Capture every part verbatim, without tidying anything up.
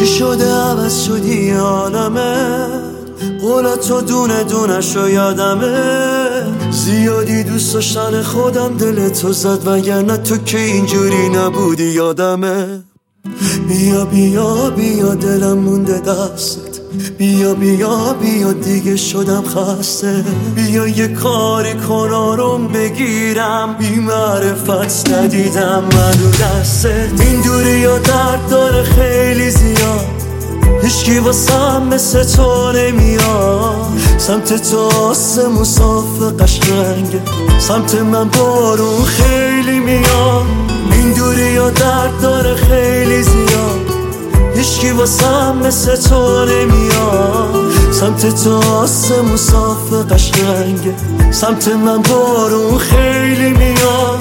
چی شده عوض شدی عالمه، قولت تو دونه دونه شو یادمه. زیادی دوست داشتن خودم دل تو زد، وگرنه تو که اینجوری نبودی یادمه. بیا بیا بیا دلم مونده دستت، بیا بیا بیا دیگه شدم خسته. بیا یه کاری کن آروم بگیرم، بی معرفت ندیدم من رو دستت. این دوری یا درد داره خیلی زیاد، هیچکی واسم مثل تو نمیاد. سمت تو آسمون صاف قشنگه، سمت من بارون خیلی میاد. این دوری یا درد داره خیلی زیاد، هیچکی واسم مثل تو نمیاد. سمت تو آسمون صاف قشنگه، سمت من بارون خیلی میاد.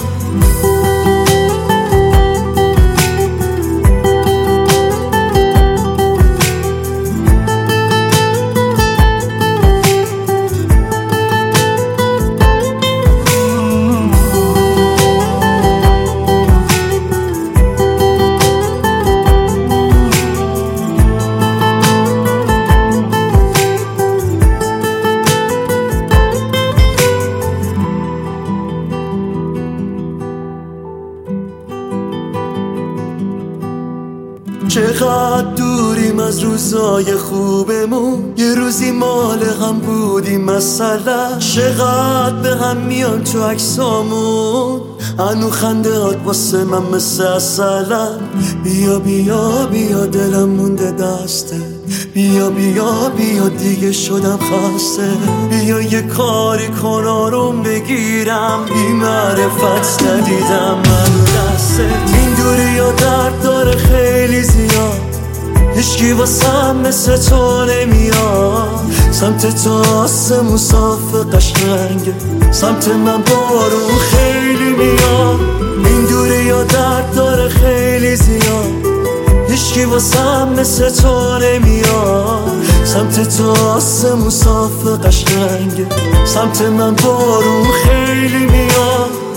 چقدر دوریم از روزای خوبمون، یه روزی مال هم بودیم مثلا. چقدر به هم میان تو عکسامون، هنو خندهات واسه من مثل اصلا. بیا بیا بیا دلم مونده دسته، بیا بیا بیا دیگه شدم خسته. بیا یه کاری کن آروم بگیرم، بی معرفت ندیدم من رو دستت. این دوری یا درد داره خیلی زیاد، هیچکی واسم مثل تو نمیاد. سمت تو آسمون صاف قشنگه، سمت من بارون خیلی میاد. این دوری یا درد داره خیلی زیاد، هیچکی واسم مثل تو نمیاد. سمت تو آسمون صاف قشنگه، سمت من بارون خیلی میاد.